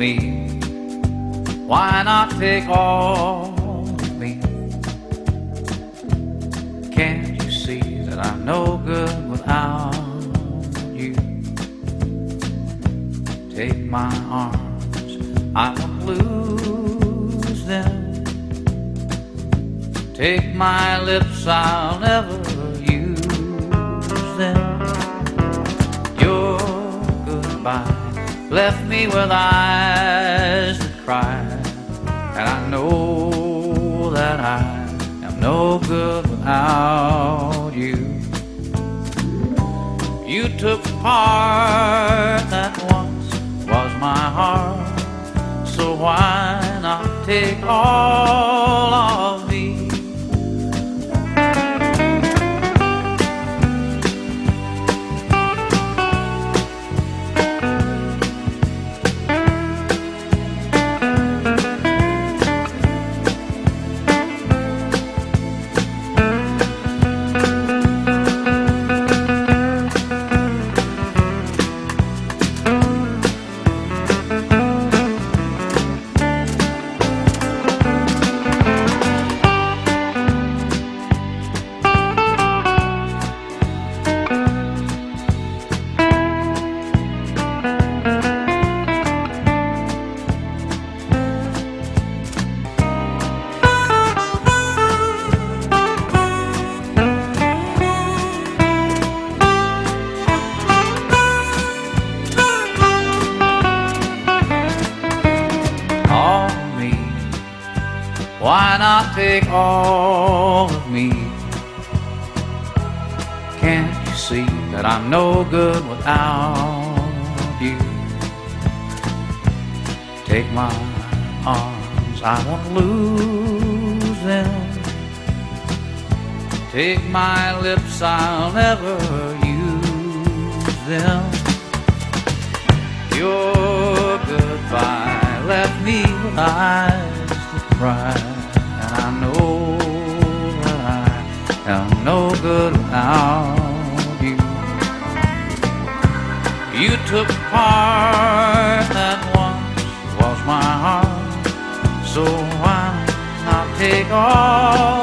me? Why not take all of me? Can't you see that I'm no good without you? Take my arms, I won't lose them. Take my lips, I'll never use them. Your goodbye left me with eyes that cry, and I know that I am no good without you. You took part that once was my heart, so why not take all of me? Why not take all of me? Can't you see that I'm no good without you? Take my arms, I won't lose them. Take my lips, I'll never use them. Your goodbye left me with eyes that cry, and I know that I am no good without you. You took part that once was my heart, so why not take all